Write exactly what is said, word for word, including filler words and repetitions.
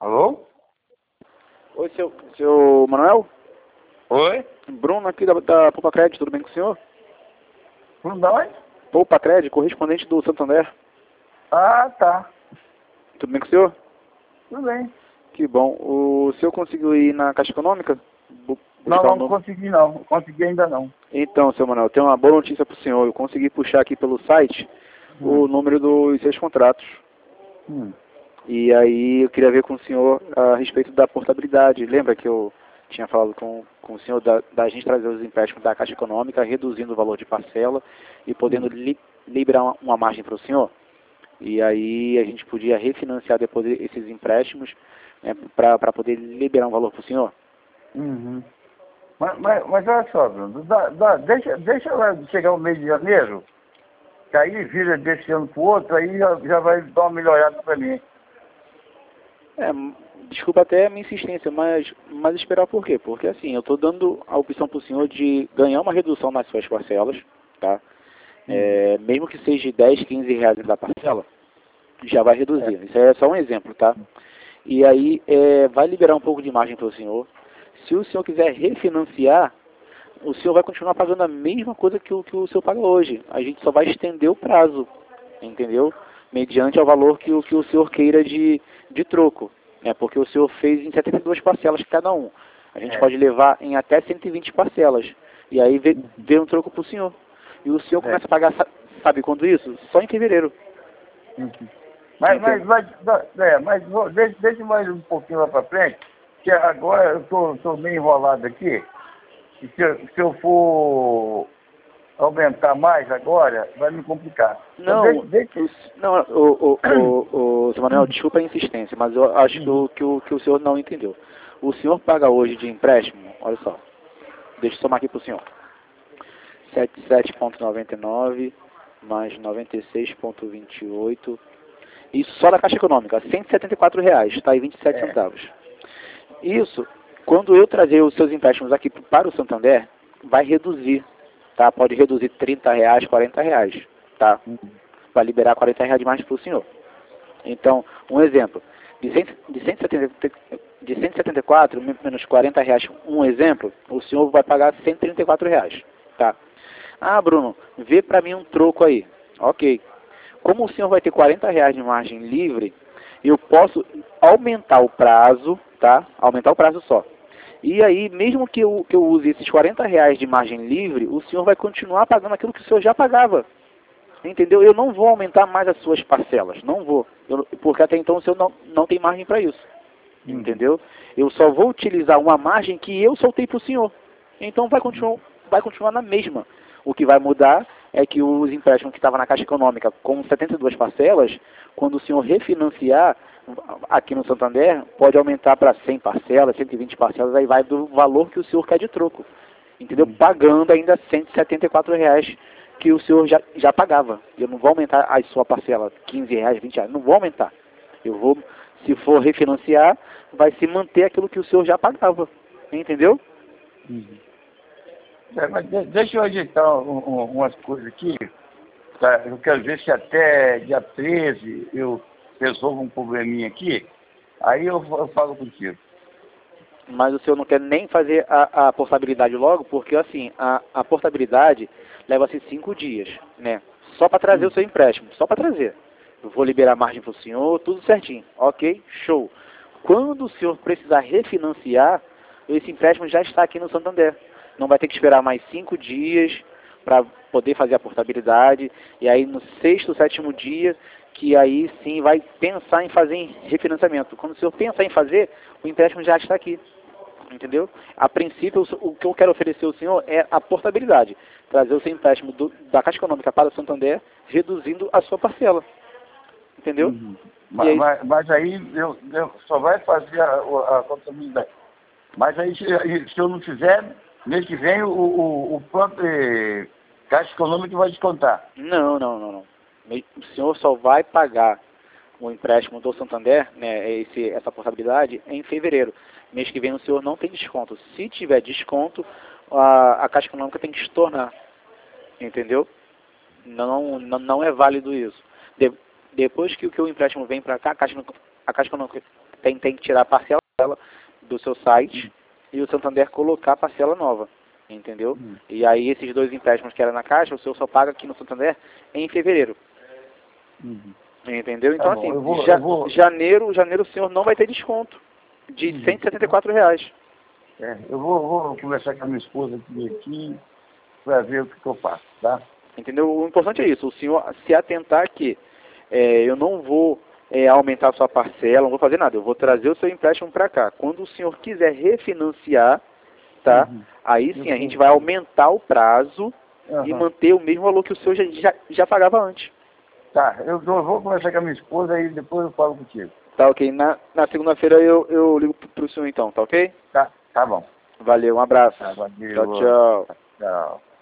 Alô? Oi, seu, seu Manuel? Oi? Bruno aqui da, da Poupa Crédito, tudo bem com o senhor? Bruno da onde? Poupa Crédito, correspondente do Santander. Ah, tá. Tudo bem com o senhor? Tudo bem. Que bom. O senhor conseguiu ir na Caixa Econômica? Bu- Não, buscar não, o não número? consegui não. Não consegui ainda não. Então, seu Manuel, tem uma boa notícia para o senhor. Eu consegui puxar aqui pelo site Hum. o número dos seus contratos. Hum. E aí eu queria ver com o senhor a respeito da portabilidade. Lembra que eu tinha falado com, com o senhor da, da gente trazer os empréstimos da Caixa Econômica, reduzindo o valor de parcela e podendo li, liberar uma, uma margem para o senhor? E aí a gente podia refinanciar depois esses empréstimos, né, para poder liberar um valor para o senhor? Uhum. Mas, mas, mas olha só, Bruno, dá, dá, deixa, deixa lá chegar o mês de janeiro, que aí vira desse ano pro outro, aí já, já vai dar uma melhorada pra mim. É, desculpa até a minha insistência, mas, mas esperar por quê? Porque assim, eu estou dando a opção para o senhor de ganhar uma redução nas suas parcelas, tá? É, mesmo que seja de dez, quinze reais da parcela, já vai reduzir. É. Isso é só um exemplo, tá? E aí é, vai liberar um pouco de margem para o senhor. Se o senhor quiser refinanciar, o senhor vai continuar pagando a mesma coisa que o, que o senhor paga hoje. A gente só vai estender o prazo, entendeu? Mediante ao valor que o, que o senhor queira de, de troco. É, porque o senhor fez em setenta e duas parcelas cada um. A gente É. pode levar em até cento e vinte parcelas. E aí vê, vê um troco para o senhor. E o senhor É. começa a pagar, sa- sabe quando isso? Só em fevereiro. Uhum. Mas, mas, Entende? mas, dá- é, mas vou- deixa, deixa mais um pouquinho lá pra frente, que agora eu tô, tô meio enrolado aqui, e se, eu- se eu for aumentar mais agora, vai me complicar. Então Não, deixa, deixa. os- não, o, o, o, o, seu Manuel, desculpa a insistência, mas eu acho que o, que, o, que o senhor não entendeu. O senhor paga hoje de empréstimo, olha só, deixa eu somar aqui para o senhor, setenta e sete vírgula noventa e nove mais noventa e seis vírgula vinte e oito, isso só da Caixa Econômica, cento e setenta e quatro reais, está aí vinte e sete É. centavos. Isso, quando eu trazer os seus empréstimos aqui para o Santander, vai reduzir, tá? Pode reduzir trinta reais, quarenta reais, tá? Para liberar quarenta reais de mais para o senhor. Então, um exemplo, de, cem, de, cento e setenta, de cento e setenta e quatro menos quarenta reais, um exemplo, o senhor vai pagar cento e trinta e quatro reais, tá? Ah, Bruno, vê para mim um troco aí. Ok. Como o senhor vai ter quarenta reais de margem livre, eu posso aumentar o prazo, tá? Aumentar o prazo só. E aí, mesmo que eu, que eu use esses quarenta reais de margem livre, o senhor vai continuar pagando aquilo que o senhor já pagava. Entendeu? Eu não vou aumentar mais as suas parcelas, não vou. Eu, porque até então o senhor não, não tem margem para isso. Uhum. Entendeu? Eu só vou utilizar uma margem que eu soltei para o senhor. Então vai continuar, vai continuar na mesma. O que vai mudar é que os empréstimos que estavam na Caixa Econômica com setenta e duas parcelas, quando o senhor refinanciar aqui no Santander, pode aumentar para cem parcelas, cento e vinte parcelas, aí vai do valor que o senhor quer de troco. Entendeu? Uhum. Pagando ainda cento e setenta e quatro reais que o senhor já, já pagava. Eu não vou aumentar a sua parcela quinze reais, vinte reais, não vou aumentar. Eu vou, se for refinanciar, vai se manter aquilo que o senhor já pagava. Entendeu? Uhum. É, mas de- deixa eu ajeitar um- um- umas coisas aqui. Tá? Eu quero ver se até dia treze eu resolvo um probleminha aqui. Aí eu, eu falo contigo. Mas o senhor não quer nem fazer a, a portabilidade logo, porque assim, a, a portabilidade leva-se cinco dias, né? Só para trazer Hum. o seu empréstimo, só para trazer. Eu vou liberar margem para o senhor, tudo certinho. Ok? Show. Quando o senhor precisar refinanciar, esse empréstimo já está aqui no Santander. Não vai ter que esperar mais cinco dias para poder fazer a portabilidade. E aí no sexto, sétimo dia, que aí sim vai pensar em fazer em refinanciamento. Quando o senhor pensar em fazer, o empréstimo já está aqui. Entendeu? A princípio, o, o que eu quero oferecer ao senhor é a portabilidade. Trazer o seu empréstimo do, da Caixa Econômica para o Santander, reduzindo a sua parcela. Entendeu? Uhum. E Mas, aí, mas, mas aí eu, eu só vai fazer a, a contabilidade. Mas aí se, aí, se eu não fizer, mês que vem o, o, o próprio eh, Caixa Econômica vai descontar. não, não, não, não. O senhor só vai pagar o empréstimo do Santander, né, esse, essa portabilidade, em fevereiro. Mês que vem o senhor não tem desconto. Se tiver desconto, a, a Caixa Econômica tem que estornar. Entendeu? Não, não, não é válido isso. De, depois que, que o empréstimo vem para cá, a Caixa a Caixa Econômica tem, tem que tirar a parcela dela do seu site e o Santander colocar a parcela nova, entendeu? Hum. E aí esses dois empréstimos que era na Caixa, o senhor só paga aqui no Santander em fevereiro. Uhum. Entendeu? Então, Tá bom, assim, eu vou, ja, eu vou... janeiro, janeiro o senhor não vai ter desconto de Uhum. cento e setenta e quatro reais. É, eu vou, vou conversar com a minha esposa aqui, aqui para ver o que, que eu faço, tá? Entendeu? O importante é isso, o senhor se atentar que é, eu não vou é, aumentar a sua parcela, não vou fazer nada, eu vou trazer o seu empréstimo para cá. Quando o senhor quiser refinanciar, tá? Uhum. Aí sim, a gente vai aumentar o prazo Uhum. e manter o mesmo valor que o senhor já, já, já pagava antes. Tá, eu, eu vou conversar com a minha esposa e depois eu falo contigo. Tá ok? Na, na segunda-feira eu, eu ligo pro senhor então, tá ok? Tá, tá bom. Valeu, um abraço. Tá, valeu. Tchau, tchau. Tchau.